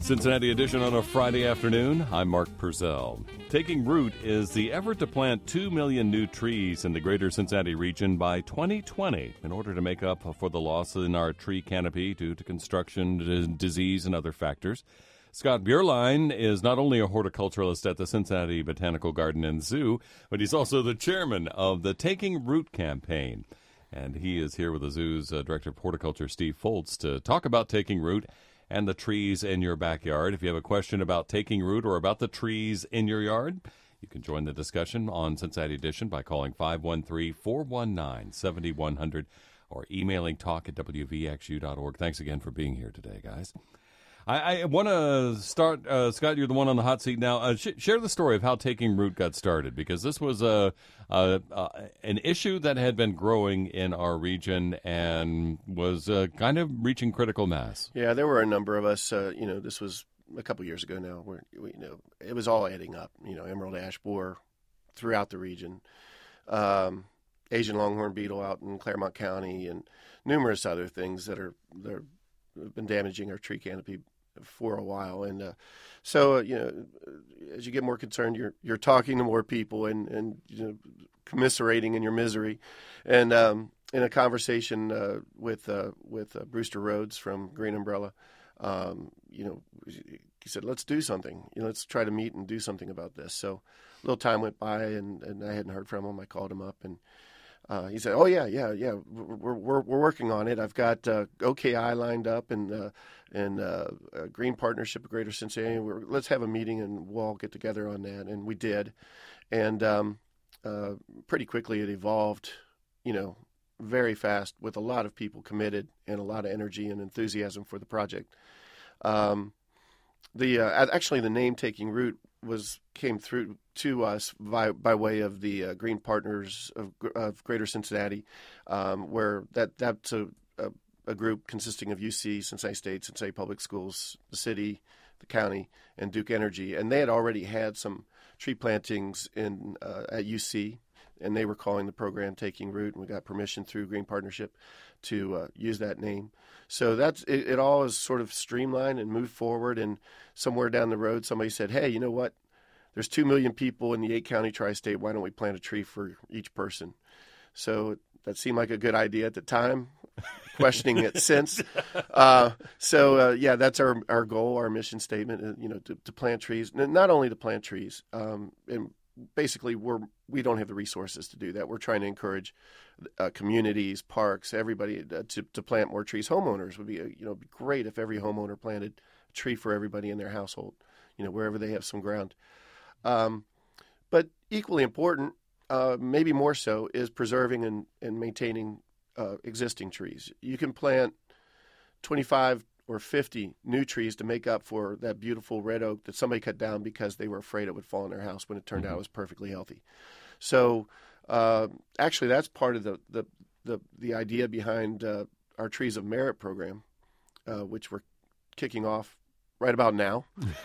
Cincinnati Edition on a Friday afternoon. I'm Mark Purcell. Taking Root is the effort to plant 2 million new trees in the greater Cincinnati region by 2020 in order to make up for the loss in our tree canopy due to construction, disease, and other factors. Scott Bierlein is not only a horticulturalist at the Cincinnati Botanical Garden and Zoo, but he's also the chairman of the Taking Root campaign. And he is here with the zoo's director of horticulture, Steve Foltz, to talk about Taking Root and the trees in your backyard. If you have a question about Taking Root or about the trees in your yard, you can join the discussion on Cincinnati Edition by calling 513-419-7100 or emailing talk@wvxu.org. Thanks again for being here today, guys. I want to start, Scott, you're the one on the hot seat now. Share the story of how Taking Root got started, because this was an issue that had been growing in our region and was kind of reaching critical mass. Yeah, there were a number of us. This was a couple years ago now, where it was all adding up. Emerald ash borer throughout the region, Asian longhorn beetle out in Claremont County, and numerous other things that have been damaging our tree canopy for a while. And so as you get more concerned, you're talking to more people and commiserating in your misery. And in a conversation with Brewster Rhodes from Green Umbrella, he said, let's do something. Let's try to meet and do something about this. So a little time went by, and I hadn't heard from him. I called him up, and he said, "Oh yeah, we're working on it. I've got OKI lined up and Green Partnership of Greater Cincinnati. Let's have a meeting and we'll all get together on that." And we did, and pretty quickly it evolved, very fast, with a lot of people committed and a lot of energy and enthusiasm for the project. Actually the name Taking Root came through to us by way of the Green Partners of Greater Cincinnati, where that's a group consisting of UC, Cincinnati State, Cincinnati Public Schools, the city, the county, and Duke Energy. And they had already had some tree plantings at UC, and they were calling the program Taking Root, and we got permission through Green Partnership to use that name. So that's it all is sort of streamlined and moved forward, and somewhere down the road somebody said, hey, you know what? There's 2 million people in the 8-county tri-state. Why don't we plant a tree for each person? So that seemed like a good idea at the time, questioning it since. That's our goal, our mission statement, to plant trees. Not only to plant trees, and basically we don't have the resources to do that. We're trying to encourage communities, parks, everybody to plant more trees. Homeowners would be, it'd be great if every homeowner planted a tree for everybody in their household, wherever they have some ground. But equally important, maybe more so, is preserving and maintaining existing trees. You can plant 25 or 50 new trees to make up for that beautiful red oak that somebody cut down because they were afraid it would fall in their house when it turned out it was perfectly healthy. So actually that's part of the idea behind our Trees of Merit program, which we're kicking off right about now.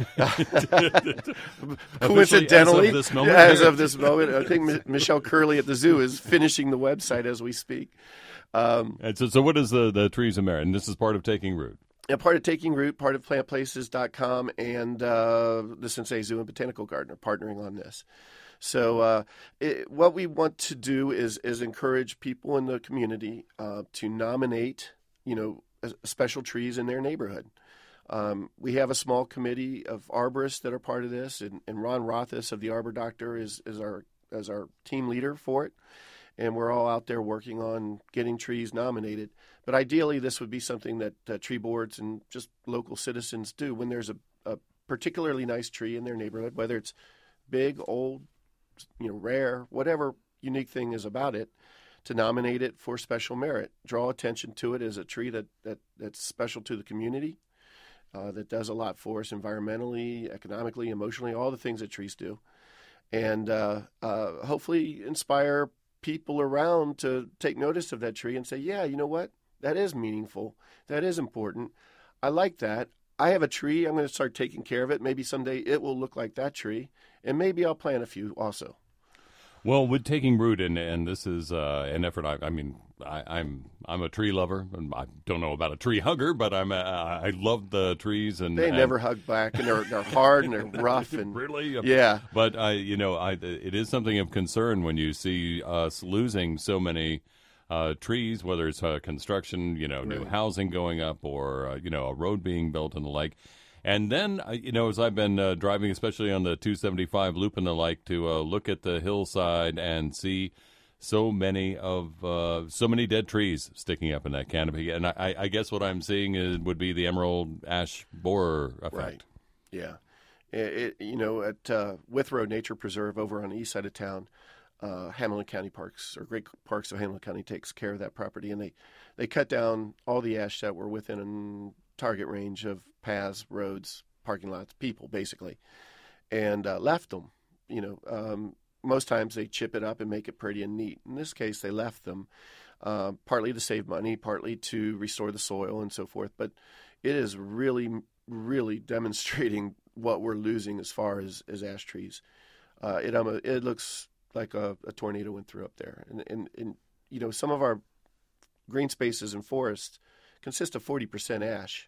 Coincidentally, as of this moment, I think Michelle Curley at the zoo is finishing the website as we speak. And so what is the Trees of Merit? And this is part of Taking Root. Yeah, part of Taking Root, part of plantplaces.com, and the Cincinnati Zoo and Botanical Garden are partnering on this. So what we want to do is encourage people in the community to nominate, special trees in their neighborhood. We have a small committee of arborists that are part of this, and Ron Rothis of the Arbor Doctor is our team leader for it. And we're all out there working on getting trees nominated. But ideally, this would be something that tree boards and just local citizens do when there's a particularly nice tree in their neighborhood, whether it's big, old, rare, whatever unique thing is about it, to nominate it for special merit. Draw attention to it as a tree that's special to the community, that does a lot for us environmentally, economically, emotionally, all the things that trees do. And hopefully inspire people around to take notice of that tree and say, yeah, you know what? That is meaningful. That is important. I like that. I have a tree. I'm going to start taking care of it. Maybe someday it will look like that tree, and maybe I'll plant a few also. Well, with taking root, and this is an effort. I'm a tree lover, and I don't know about a tree hugger, but I love the trees, and They never hug back, and they're hard and they're rough, and really, yeah. But it is something of concern when you see us losing so many trees, whether it's construction, new housing going up, or a road being built and the like. And then, as I've been driving, especially on the 275 loop and the like, to look at the hillside and see so many dead trees sticking up in that canopy. And I guess what I'm seeing would be the emerald ash borer effect. Right. Yeah. At Withrow Nature Preserve over on the east side of town, Hamilton County Parks, or Great Parks of Hamilton County, takes care of that property, and they cut down all the ash that were within target range of paths, roads, parking lots, people, basically, and left them. Most times they chip it up and make it pretty and neat. In this case, they left them partly to save money, partly to restore the soil and so forth. But it is really, really demonstrating what we're losing as far as ash trees. It looks like a tornado went through up there. And some of our green spaces and forests consist of 40% ash.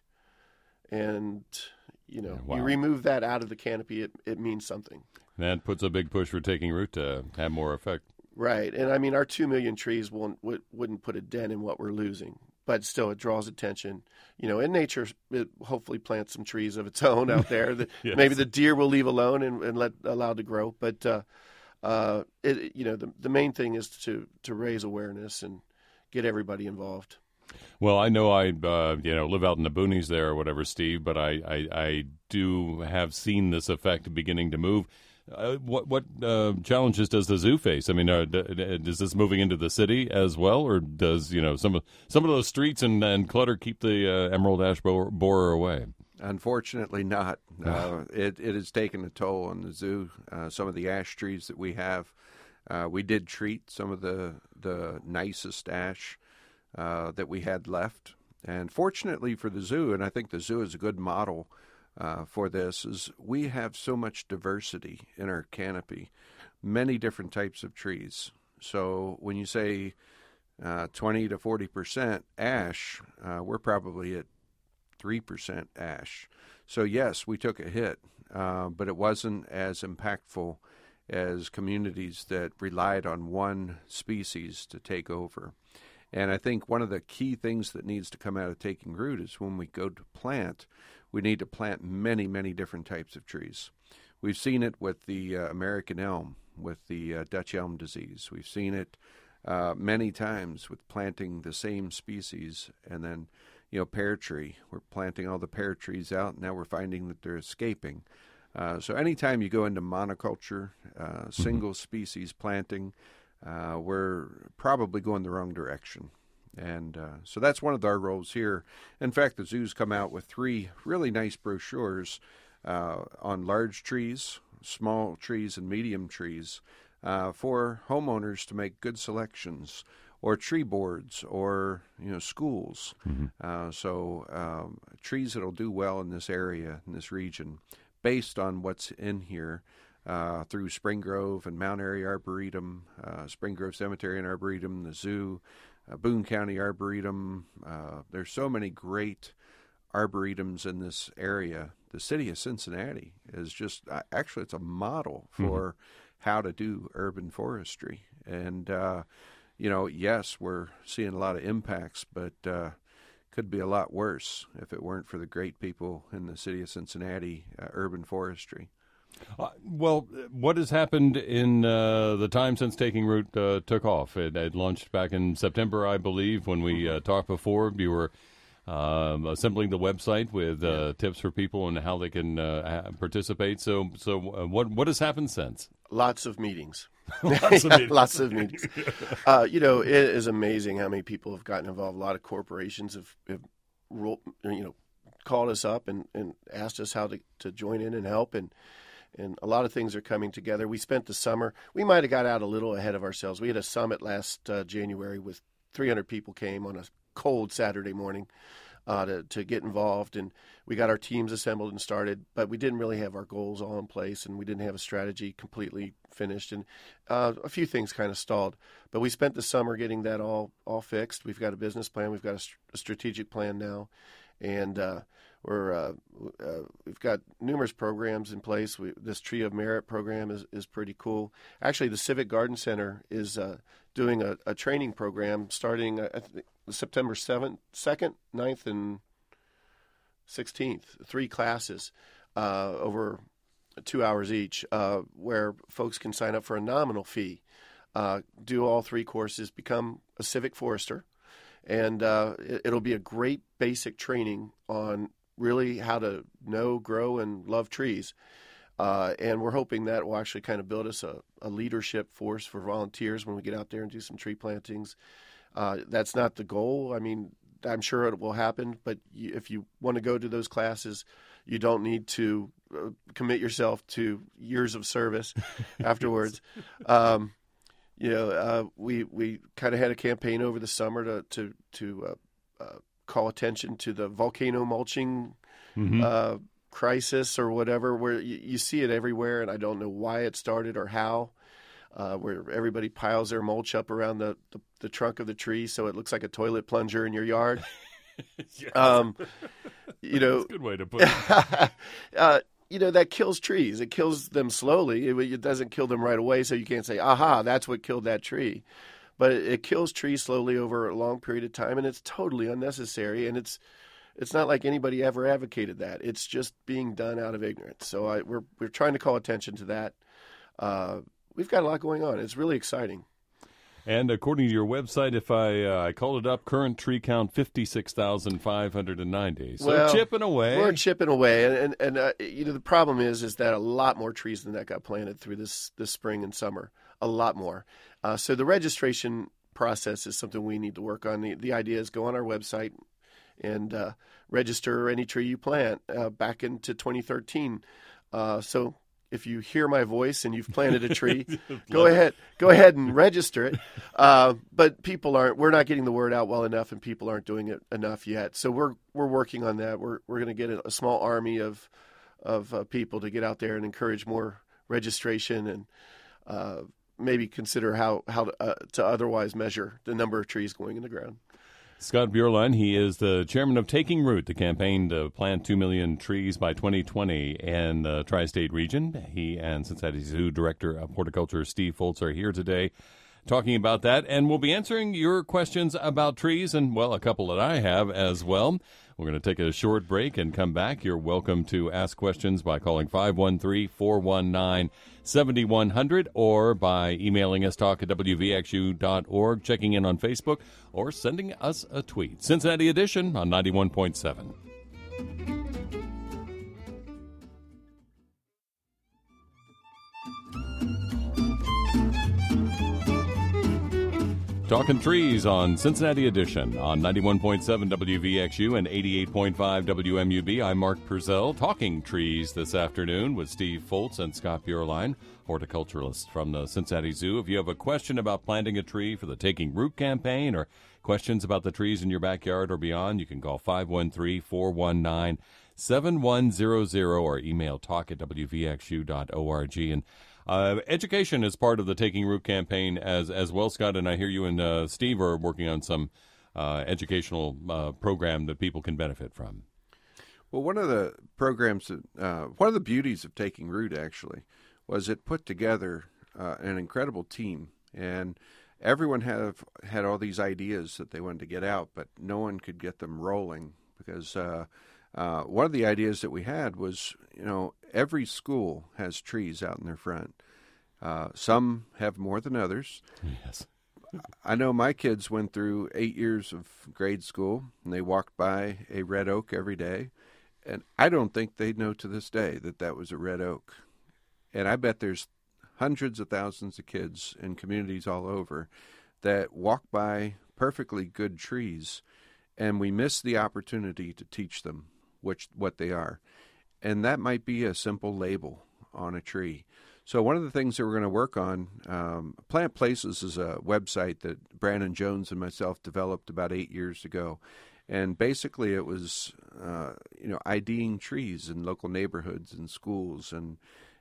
And, wow. You remove that out of the canopy, it means something. That puts a big push for taking root to have more effect. Right. And our 2 million trees wouldn't put a dent in what we're losing. But still, it draws attention. In nature, it hopefully plants some trees of its own out there that yes. Maybe the deer will leave alone and allowed to grow. But, the main thing is to raise awareness and get everybody involved. Well, I know I live out in the boonies there or whatever, Steve, but I do have seen this effect beginning to move. What challenges does the zoo face? I mean, is this moving into the city as well, or does some of those streets and clutter keep the emerald ash borer away? Unfortunately, not. It has taken a toll on the zoo. Some of the ash trees that we have, we did treat some of the nicest ash that we had left. And fortunately for the zoo, and I think the zoo is a good model for this, is we have so much diversity in our canopy, many different types of trees. So when you say 20 to 40% ash, we're probably at 3% ash. So yes, we took a hit, but it wasn't as impactful as communities that relied on one species to take over. And I think one of the key things that needs to come out of taking root is when we go to plant, we need to plant many, many different types of trees. We've seen it with the American elm, with the Dutch elm disease. We've seen it many times with planting the same species. And then, pear tree, we're planting all the pear trees out, and now we're finding that they're escaping. So anytime you go into monoculture, single species planting, we're probably going the wrong direction. And so that's one of our roles here. In fact, the zoo's come out with 3 really nice brochures on large trees, small trees, and medium trees for homeowners to make good selections, or tree boards, or schools. Mm-hmm. So trees that'll do well in this area, in this region, based on what's in here. Through Spring Grove and Mount Airy Arboretum, Spring Grove Cemetery and Arboretum, the zoo, Boone County Arboretum. There's so many great arboretums in this area. The city of Cincinnati is just, actually, it's a model for how to do urban forestry. And, yes, we're seeing a lot of impacts, but could be a lot worse if it weren't for the great people in the city of Cincinnati urban forestry. Well, what has happened in the time since Taking Root took off? It launched back in September, I believe, when we talked before. You were assembling the website with tips for people and how they can participate. So what has happened since? Lots of meetings. Lots of meetings. Lots of meetings. It is amazing how many people have gotten involved. A lot of corporations have called us up and asked us how to join in and help, and a lot of things are coming together. We spent the summer. We might have got out a little ahead of ourselves. We had a summit last January with 300 people came on a cold Saturday morning. to get involved. And we got our teams assembled and started, but we didn't really have our goals all in place, and we didn't have a strategy completely finished. And a few things kind of stalled. But we spent the summer getting that all fixed. We've got a business plan. We've got a strategic plan now. And we've got numerous programs in place. This Tree of Merit program is pretty cool. Actually, the Civic Garden Center is doing a training program starting September 7th, 2nd, 9th, and 16th, 3 classes over 2 hours each, where folks can sign up for a nominal fee, do all 3 courses, become a civic forester. And it'll be a great basic training on really how to know, grow, and love trees. And we're hoping that will actually kind of build us a leadership force for volunteers when we get out there and do some tree plantings. That's not the goal. I mean, I'm sure it will happen, but if you want to go to those classes, you don't need to commit yourself to years of service afterwards. We kind of had a campaign over the summer to call attention to the volcano mulching crisis or whatever, where you see it everywhere, and I don't know why it started or how, where everybody piles their mulch up around the trunk of the tree so it looks like a toilet plunger in your yard. Yes. That's a good way to put it. That kills trees. It kills them slowly. It doesn't kill them right away, so you can't say, aha, that's what killed that tree. But it kills trees slowly over a long period of time, and it's totally unnecessary, and it's not like anybody ever advocated that. It's just being done out of ignorance. So we're trying to call attention to that. We've got a lot going on. It's really exciting. And according to your website, if I called it up, current tree count 56,590. So chipping away. We're chipping away, and the problem is that a lot more trees than that got planted through this spring and summer. A lot more. So the registration process is something we need to work on. The idea is go on our website and register any tree you plant back into 2013. So if you hear my voice and you've planted a tree, go ahead and register it. But we're not getting the word out well enough, and people aren't doing it enough yet. So we're working on that. We're going to get a small army of people to get out there and encourage more registration, and maybe consider how to otherwise measure the number of trees going in the ground. Scott Beuerlein, he is the chairman of Taking Root, the campaign to plant 2 million trees by 2020 in the tri-state region. He and Cincinnati Zoo Director of Horticulture Steve Foltz are here today talking about that, and we'll be answering your questions about trees, and, well, a couple that I have as well. We're going to take a short break and come back. You're welcome to ask questions by calling 513-419-7100 or by emailing us, talk@wvxu.org, checking in on Facebook, or sending us a tweet. Cincinnati Edition on 91.7. Talking Trees on Cincinnati Edition on 91.7 WVXU and 88.5 WMUB. I'm Mark Purcell, talking trees this afternoon with Steve Foltz and Scott Beuerlein, horticulturalists from the Cincinnati Zoo. If you have a question about planting a tree for the Taking Root campaign, or questions about the trees in your backyard or beyond, you can call 513-419-7100 or email talk@wvxu.org. And education is part of the Taking Root campaign as well, Scott, and I hear you and Steve are working on some educational program that people can benefit from. Well, one of the programs, one of the beauties of Taking Root, actually, was it put together an incredible team, and everyone had all these ideas that they wanted to get out, but no one could get them rolling because one of the ideas that we had was, every school has trees out in their front. Some have more than others. Yes. I know my kids went through 8 years of grade school, and they walked by a red oak every day, and I don't think they know to this day that was a red oak. And I bet there's hundreds of thousands of kids in communities all over that walk by perfectly good trees, and we miss the opportunity to teach them what they are. And that might be a simple label on a tree. So one of the things that we're going to work on, Plant Places is a website that Brandon Jones and myself developed about 8 years ago. And basically it was, IDing trees in local neighborhoods and schools and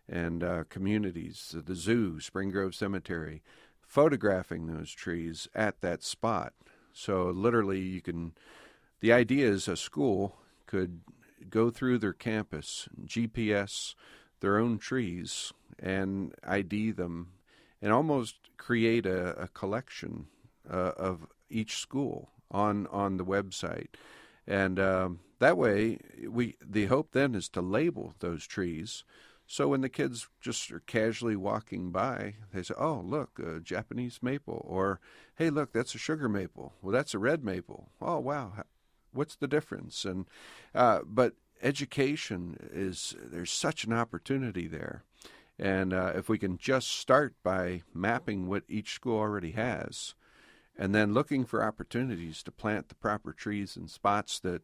communities, the zoo, Spring Grove Cemetery, photographing those trees at that spot. So literally the idea is a school could go through their campus, GPS their own trees and ID them and almost create a collection of each school on the website. And that way, the hope then is to label those trees. So when the kids just are casually walking by, they say, oh, look, a Japanese maple. Or, hey, look, that's a sugar maple. Well, that's a red maple. Oh, wow. What's the difference? And but education there's such an opportunity there. And if we can just start by mapping what each school already has, and then looking for opportunities to plant the proper trees in spots that,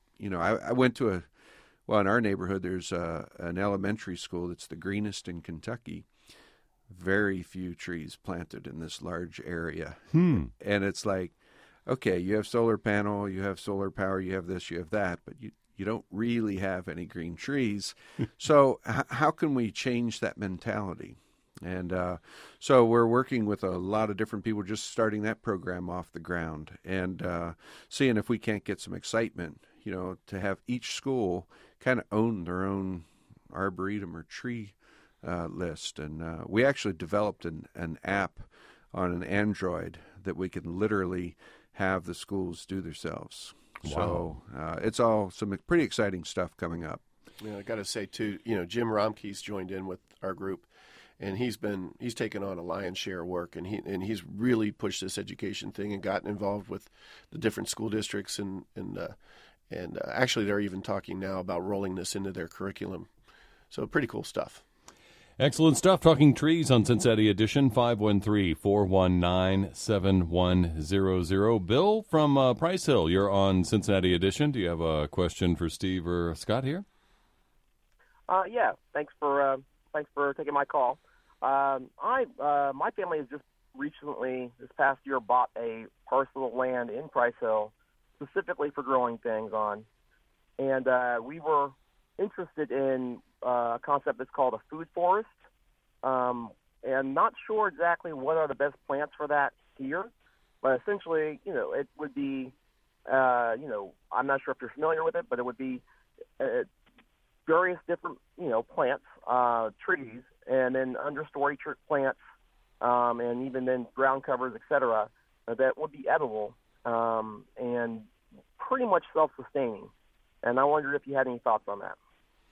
I went to in our neighborhood, there's an elementary school that's the greenest in Kentucky. Very few trees planted in this large area. And it's like, okay, you have solar panel, you have solar power, you have this, you have that, but you don't really have any green trees. So how can we change that mentality? And so we're working with a lot of different people, just starting that program off the ground and seeing if we can't get some excitement, to have each school kind of own their own arboretum or tree list. And we actually developed an app on an Android that we can literally have the schools do themselves. Wow. So it's all some pretty exciting stuff coming up. Yeah, I got to say, too, Jim Romkey's joined in with our group. And he's taken on a lion's share of work, and he's really pushed this education thing and gotten involved with the different school districts, and actually they're even talking now about rolling this into their curriculum. So pretty cool stuff. Excellent stuff. Talking Trees on Cincinnati Edition, 513-419-7100. Bill from Price Hill, you're on Cincinnati Edition. Do you have a question for Steve or Scott here? Yeah. Thanks for taking my call. My family has just recently, this past year, bought a parcel of land in Price Hill specifically for growing things on. And we were interested in a concept that's called a food forest. And not sure exactly what are the best plants for that here. But essentially, it would be, I'm not sure if you're familiar with it, but it would be various different, plants, trees, and then understory plants, and even then ground covers, etc., that would be edible and pretty much self-sustaining. And I wondered if you had any thoughts on that.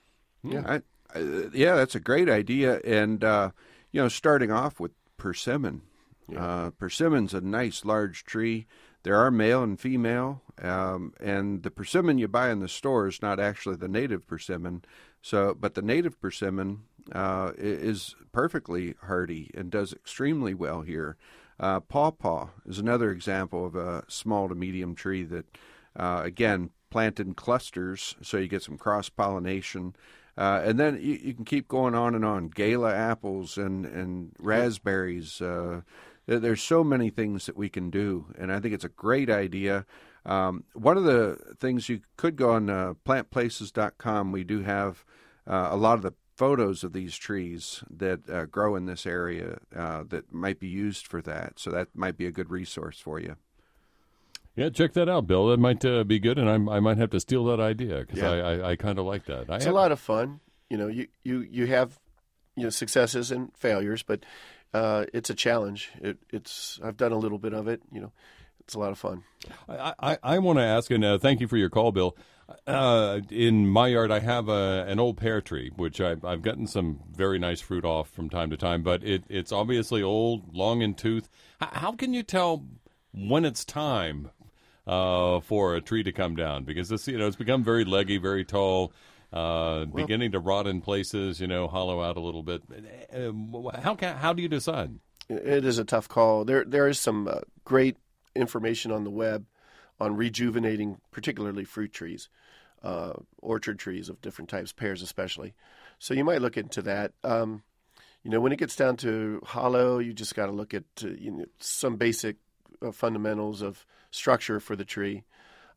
Yeah, that's a great idea. And, starting off with persimmon. Persimmon's a nice large tree. There are male and female, and the persimmon you buy in the store is not actually the native persimmon. But the native persimmon is perfectly hardy and does extremely well here. Pawpaw is another example of a small to medium tree that, again, planted in clusters, so you get some cross-pollination. And then you can keep going on and on. Gala apples and raspberries. There's so many things that we can do, and I think it's a great idea. One of the things you could go on plantplaces.com. We do have a lot of the photos of these trees that grow in this area that might be used for that. So that might be a good resource for you. Yeah, check that out, Bill. That might be good, and I might have to steal that idea because I kind of like that. It's a lot of fun. You have successes and failures, but it's a challenge. I've done a little bit of it. It's a lot of fun. I want to ask, and thank you for your call, Bill. In my yard, I have an old pear tree, which I've gotten some very nice fruit off from time to time, but it's obviously old, long in tooth. How can you tell when it's time for a tree to come down? Because this, it's become very leggy, very tall, beginning to rot in places, hollow out a little bit. How do you decide? It is a tough call. There is some great information on the web on rejuvenating, particularly fruit trees, orchard trees of different types, pears especially. So you might look into that. When it gets down to hollow, you just got to look at some basic fundamentals of structure for the tree.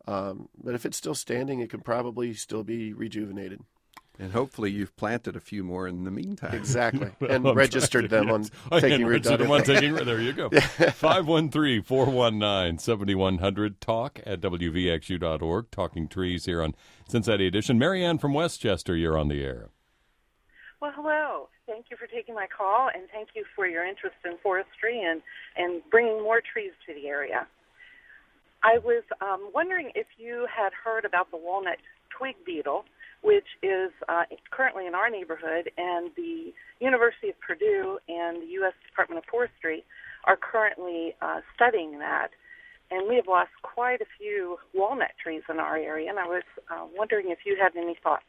But if it's still standing, it could probably still be rejuvenated. And hopefully you've planted a few more in the meantime. Exactly. And registered them on Taking Root. There you go. 513-419-7100. Talk at WVXU.org. Talking Trees here on Cincinnati Edition. Marianne from Westchester, you're on the air. Well, hello. Thank you for taking my call, and thank you for your interest in forestry and bringing more trees to the area. I was wondering if you had heard about the walnut twig beetle, which is currently in our neighborhood, and the University of Purdue and the U.S. Department of Forestry are currently studying that. And we have lost quite a few walnut trees in our area, and I was wondering if you had any thoughts.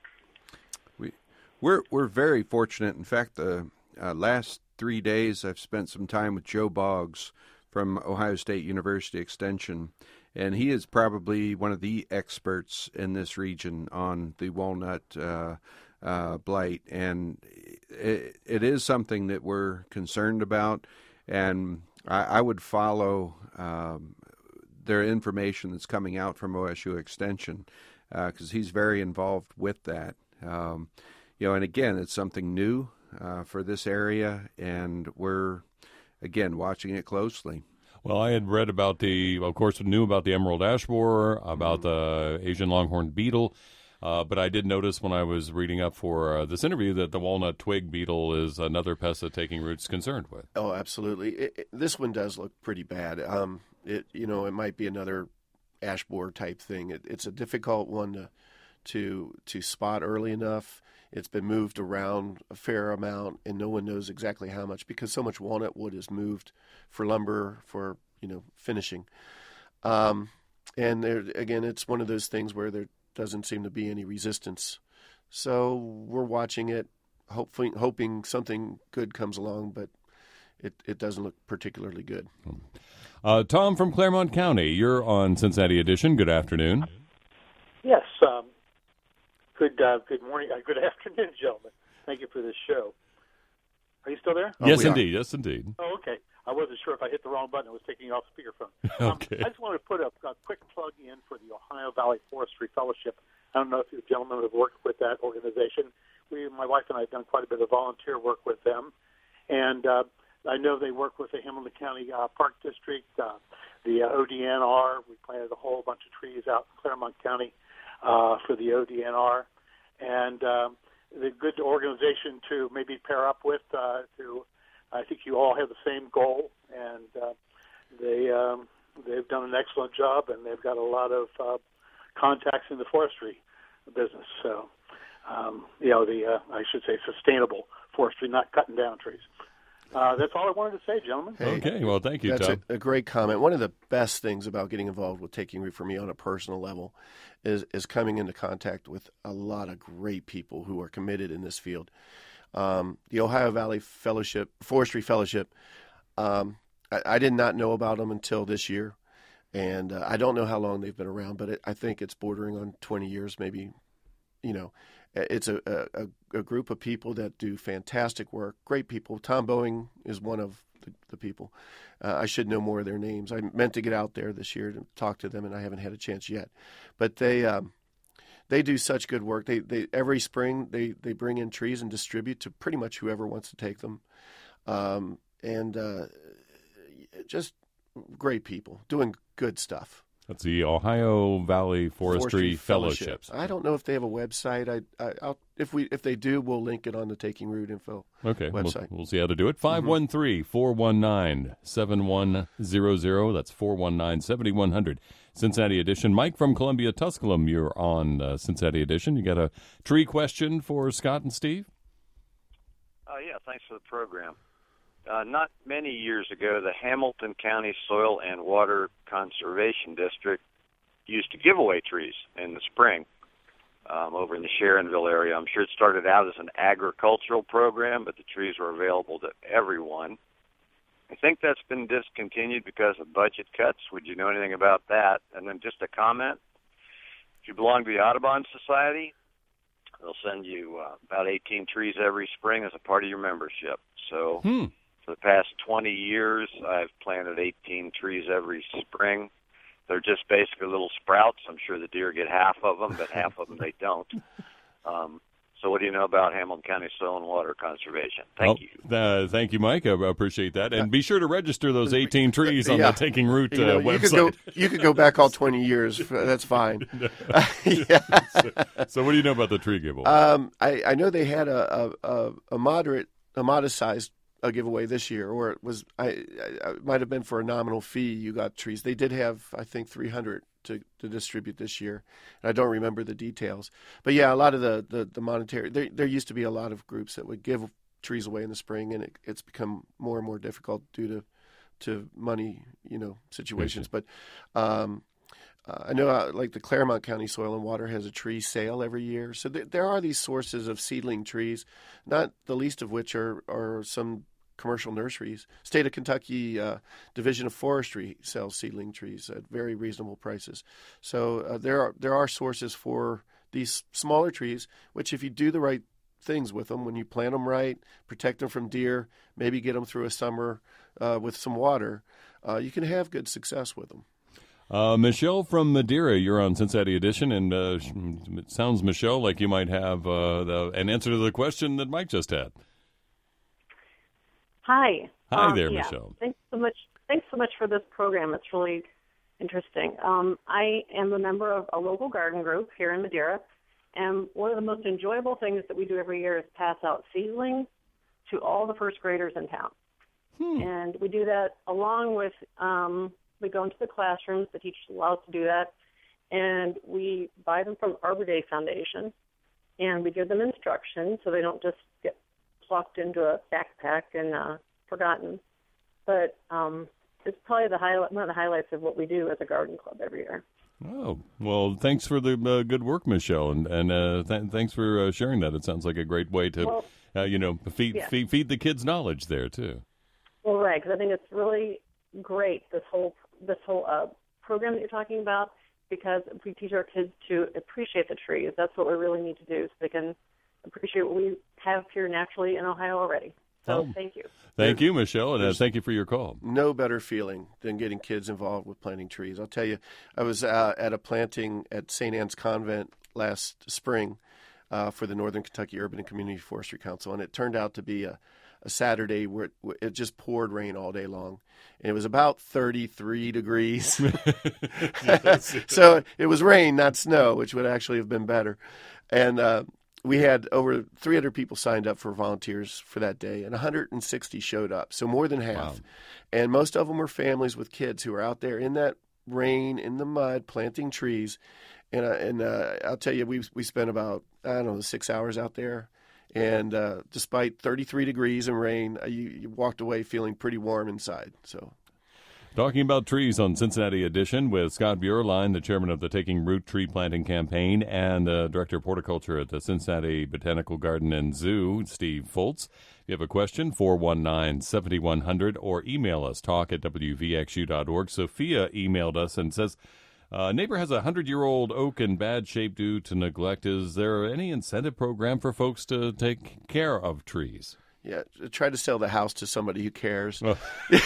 We're very fortunate. In fact, the last 3 days I've spent some time with Joe Boggs from Ohio State University Extension, and he is probably one of the experts in this region on the walnut blight. And it is something that we're concerned about, and I would follow their information that's coming out from OSU Extension because he's very involved with that. And again, it's something new for this area, and we're, again, watching it closely. Well, I had read about knew about the emerald ash borer, about the Asian longhorn beetle, but I did notice when I was reading up for this interview that the walnut twig beetle is another pest that Taking Root's concerned with. Oh, absolutely. This one does look pretty bad. It might be another ash borer type thing. It's a difficult one to spot early enough. It's been moved around a fair amount, and no one knows exactly how much because so much walnut wood is moved for lumber, for finishing. And there again, it's one of those things where there doesn't seem to be any resistance. So we're watching it, hoping something good comes along, but it doesn't look particularly good. Tom from Claremont County, you're on Cincinnati Edition. Good afternoon. Yes. Good morning. Good afternoon, gentlemen. Thank you for this show. Are you still there? Yes, indeed. Yes, indeed. Oh, okay. I wasn't sure if I hit the wrong button. I was taking you off speakerphone. Okay. I just wanted to put a quick plug in for the Ohio Valley Forestry Fellowship. I don't know if you gentlemen have worked with that organization. My wife and I have done quite a bit of volunteer work with them. And I know they work with the Hamilton County Park District, the ODNR. We planted a whole bunch of trees out in Claremont County for the ODNR, and the good organization to maybe pair up with. I think you all have the same goal, and they've done an excellent job, and they've got a lot of contacts in the forestry business. So, I should say sustainable forestry, not cutting down trees. That's all I wanted to say, gentlemen. Hey, okay, well, thank you, Tom. That's a great comment. One of the best things about getting involved with Taking Root for me on a personal level is coming into contact with a lot of great people who are committed in this field. The Ohio Valley Forestry Fellowship, I did not know about them until this year, and I don't know how long they've been around, but I think it's bordering on 20 years, maybe. It's a group of people that do fantastic work, great people. Tom Boeing is one of the people. I should know more of their names. I meant to get out there this year to talk to them, and I haven't had a chance yet. But they do such good work. They every spring they bring in trees and distribute to pretty much whoever wants to take them, and just great people doing good stuff. That's the Ohio Valley Forestry Fellowships. I don't know if they have a website. I'll if they do, we'll link it on the Taking Root info website. We'll see how to do it. 513-419-7100. That's 419-7100. Cincinnati Edition. Mike from Columbia Tusculum, you're on Cincinnati Edition. You got a tree question for Scott and Steve? Yeah, thanks for the program. Not many years ago, the Hamilton County Soil and Water Conservation District used to give away trees in the spring over in the Sharonville area. I'm sure it started out as an agricultural program, but the trees were available to everyone. I think that's been discontinued because of budget cuts. Would you know anything about that? And then just a comment. If you belong to the Audubon Society, they'll send you about 18 trees every spring as a part of your membership. So for the past 20 years, I've planted 18 trees every spring, They're just basically little sprouts. I'm sure the deer get half of them, but half of them they don't. So what do you know about Hamilton County Soil and Water Conservation? Thank you. Thank you, Mike. I appreciate that. And be sure to register those 18 trees on the Taking Root website. You could go back all 20 years. That's fine. So what do you know about the tree giveaway? I know they had a modest-sized giveaway this year, or it was it might have been for a nominal fee. You got trees. They did have, I think, 300 to distribute this year. And I don't remember the details, but yeah, a lot of the monetary. There used to be a lot of groups that would give trees away in the spring, and it's become more and more difficult due to money, situations. But I know like the Claremont County Soil and Water has a tree sale every year. So there are these sources of seedling trees, not the least of which are some commercial nurseries. State of Kentucky Division of Forestry sells seedling trees at very reasonable prices. So there are sources for these smaller trees, which if you do the right things with them, when you plant them right, protect them from deer, maybe get them through a summer with some water, you can have good success with them. Michelle from Madeira, you're on Cincinnati Edition, and it sounds, Michelle, like you might have an answer to the question that Mike just had. Hi. Hi there, Michelle. Thanks so much for this program. It's really interesting. I am a member of a local garden group here in Madeira, and one of the most enjoyable things that we do every year is pass out seedlings to all the first graders in town. And we do that along with we go into the classrooms. The teachers allow us to do that, and we buy them from Arbor Day Foundation, and we give them instructions so they don't just get plucked into a backpack and forgotten. But it's probably one of the highlights of what we do as a garden club every year. Oh, well, thanks for the good work, Michelle, and thanks for sharing that. It sounds like a great way to, feed the kids knowledge there, too. Well, right, because I think it's really great, this whole program that you're talking about, because if we teach our kids to appreciate the trees, that's what we really need to do, so they can appreciate what we have here naturally in Ohio already. So thank you. Thank you, Michelle, and thank you for your call. No better feeling than getting kids involved with planting trees. I'll tell you, I was at a planting at St. Anne's Convent last spring for the Northern Kentucky Urban and Community Forestry Council, and it turned out to be a Saturday where it just poured rain all day long. And it was about 33 degrees. So it was rain, not snow, which would actually have been better. And we had over 300 people signed up for volunteers for that day, and 160 showed up, so more than half. Wow. And most of them were families with kids who were out there in that rain, in the mud, planting trees. And I'll tell you, we spent about, 6 hours out there. And despite 33 degrees and rain, you walked away feeling pretty warm inside. So, talking about trees on Cincinnati Edition with Scott Buerlein, the chairman of the Taking Root Tree Planting Campaign, and director of horticulture at the Cincinnati Botanical Garden and Zoo, Steve Foltz. If you have a question, 419-7100, or email us, talk@wvxu.org. Sophia emailed us and says, neighbor has a 100-year-old oak in bad shape due to neglect. Is there any incentive program for folks to take care of trees? Yeah, try to sell the house to somebody who cares. Oh.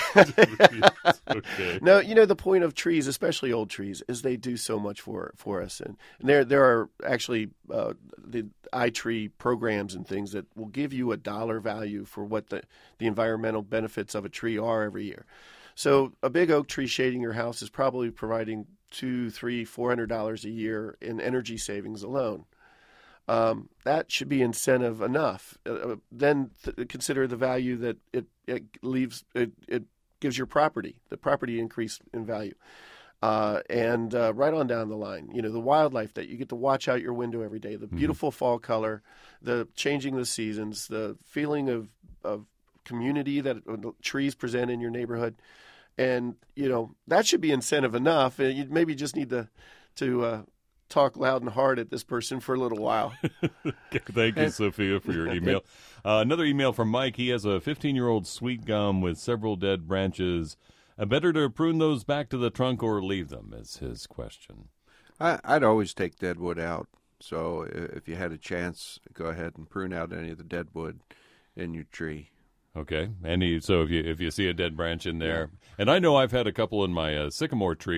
Okay. No, the point of trees, especially old trees, is they do so much for us. And there are actually the iTree programs and things that will give you a dollar value for what the environmental benefits of a tree are every year. So a big oak tree shading your house is probably providing $200, $300, $400 a year in energy savings alone. That should be incentive enough. Then consider the value that it leaves. It gives your property, the property increase in value, and right on down the line. The wildlife that you get to watch out your window every day, the beautiful fall color, the changing the seasons, the feeling of community that trees present in your neighborhood. And, that should be incentive enough. You maybe just need to talk loud and hard at this person for a little while. Thank you, Sophia, for your email. Another email from Mike. He has a 15-year-old sweet gum with several dead branches. Better to prune those back to the trunk or leave them, is his question. I'd always take dead wood out. So if you had a chance, go ahead and prune out any of the dead wood in your tree. Okay, so if you see a dead branch in there, and I know I've had a couple in my sycamore tree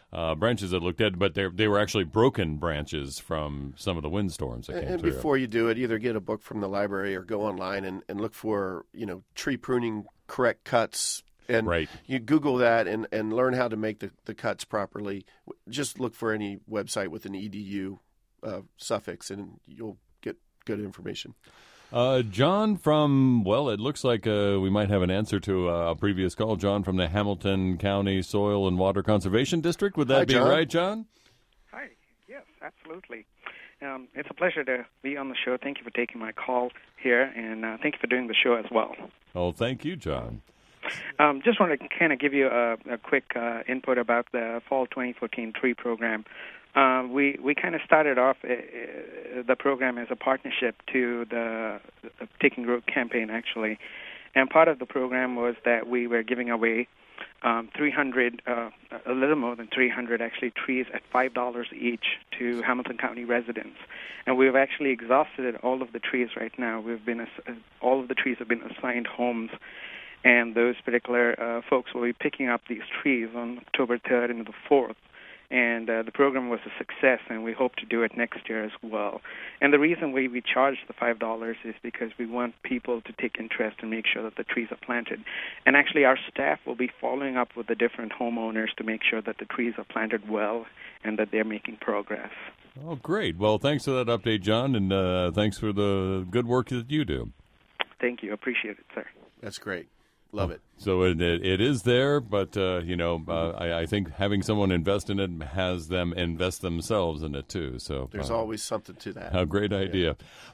branches that looked dead, but they were actually broken branches from some of the windstorms that came and through. Before you do it, either get a book from the library or go online and look for tree pruning correct cuts. And right. You Google that and learn how to make the cuts properly. Just look for any website with an edu suffix, and you'll get good information. John from, it looks like we might have an answer to a previous call. John from the Hamilton County Soil and Water Conservation District. Would that Hi, be John. right, John? Hi. Yes, absolutely. It's a pleasure to be on the show. Thank you for taking my call here, and thank you for doing the show as well. Oh, thank you, John. Just want to kind of give you a quick input about the Fall 2014 tree program. We kind of started off the program as a partnership to the Taking Root campaign, actually. And part of the program was that we were giving away 300, a little more than 300 actually, trees at $5 each to Hamilton County residents. And we've actually exhausted all of the trees right now. All of the trees have been assigned homes. And those particular folks will be picking up these trees on October 3rd and the 4th. And the program was a success, and we hope to do it next year as well. And the reason we charge the $5 is because we want people to take interest and make sure that the trees are planted. And actually, our staff will be following up with the different homeowners to make sure that the trees are planted well and that they're making progress. Oh, great. Well, thanks for that update, John, and thanks for the good work that you do. Thank you. Appreciate it, sir. That's great. Love it. So it is there, but, I think having someone invest in it has them invest themselves in it, too. So there's always something to that. A great idea.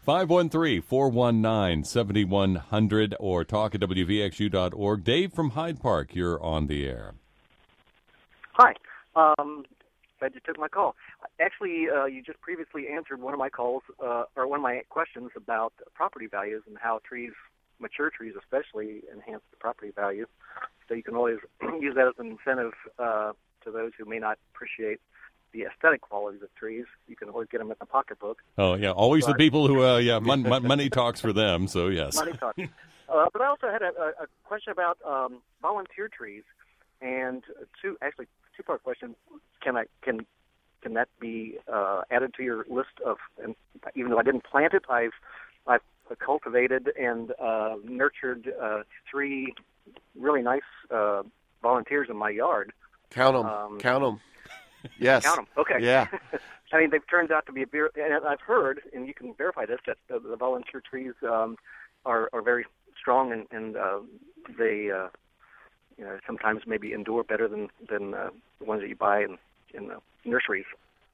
513-419-7100 or talk at WVXU.org. Dave from Hyde Park, you're on the air. Hi. Glad you took my call. Actually, you just previously answered one of my calls, or one of my questions about property values and how mature trees especially, enhance the property value. So you can always use that as an incentive to those who may not appreciate the aesthetic qualities of trees. You can always get them in the pocketbook. Oh, yeah, always the people who, money talks for them, so yes. Money talks. But I also had a question about volunteer trees, and two-part question. Can that be added to your list of, and even though I didn't plant it, I've cultivated and nurtured 3 really nice volunteers in my yard. Count them. Yes. Count them. Okay. Yeah. I mean, they've turned out to be and I've heard, and you can verify this, that the volunteer trees are very strong and they sometimes maybe endure better than the ones that you buy in nurseries.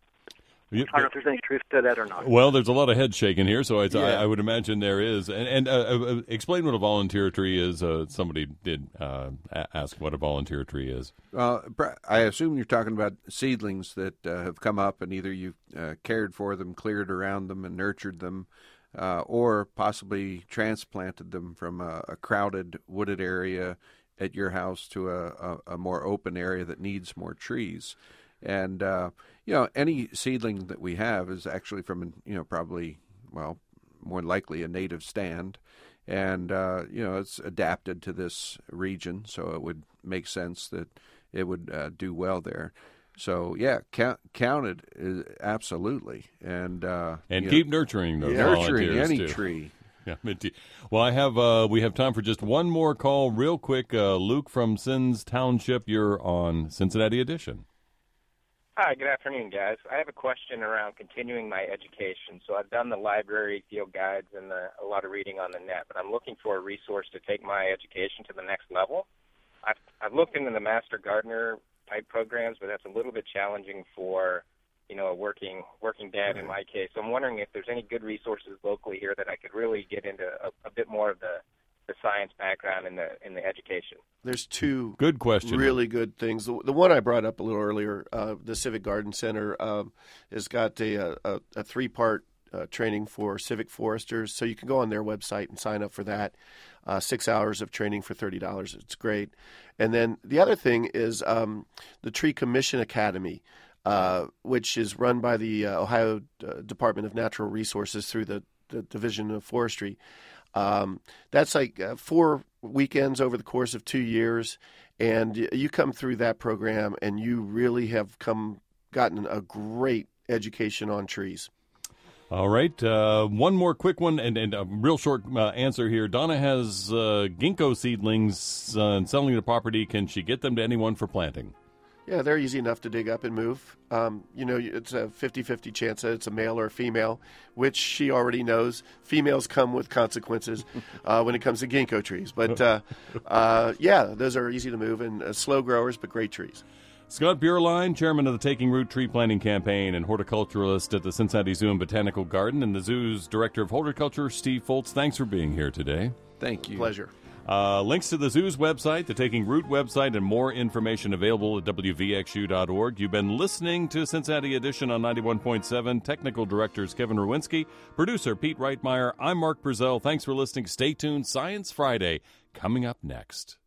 I don't know if there's any truth to that or not. Well, there's a lot of head shaking here, so I would imagine there is. And explain what a volunteer tree is. Somebody did ask what a volunteer tree is. Well, I assume you're talking about seedlings that have come up and either you've cared for them, cleared around them, and nurtured them, or possibly transplanted them from a crowded, wooded area at your house to a more open area that needs more trees. And, any seedling that we have is actually from, probably, more likely a native stand. And, it's adapted to this region, so it would make sense that it would do well there. So, count it absolutely. And keep nurturing those nurturing any too. Tree. Yeah, well, we have time for just one more call real quick. Luke from Sins Township, you're on Cincinnati Edition. Hi, good afternoon, guys. I have a question around continuing my education. So I've done the library, field guides, and a lot of reading on the net, but I'm looking for a resource to take my education to the next level. I've looked into the Master Gardener type programs, but that's a little bit challenging for, a working dad in my case. So I'm wondering if there's any good resources locally here that I could really get into a bit more of the science background in the education. There's 2 good questions, really good things. The one I brought up a little earlier, the Civic Garden Center, has got a 3-part training for civic foresters. So you can go on their website and sign up for that. 6 hours of training for $30. It's great. And then the other thing is the Tree Commission Academy, which is run by the Ohio Department of Natural Resources through the Division of Forestry. That's like 4 weekends over the course of 2 years, And you come through that program, and you really have gotten a great education on trees. All right. One more quick one and a real short answer here. Donna has ginkgo seedlings and selling the property. Can she get them to anyone for planting? Yeah, they're easy enough to dig up and move. It's a 50-50 chance that it's a male or a female, which she already knows. Females come with consequences when it comes to ginkgo trees. But, those are easy to move and slow growers, but great trees. Scott Bierlein, chairman of the Taking Root Tree Planting Campaign and horticulturalist at the Cincinnati Zoo and Botanical Garden, and the zoo's director of horticulture, Steve Foltz. Thanks for being here today. Thank you. Pleasure. Links to the zoo's website, the Taking Root website, and more information available at wvxu.org. You've been listening to Cincinnati Edition on 91.7. Technical directors Kevin Rowinski, producer Pete Reitmeyer. I'm Mark Brazell. Thanks for listening. Stay tuned. Science Friday coming up next.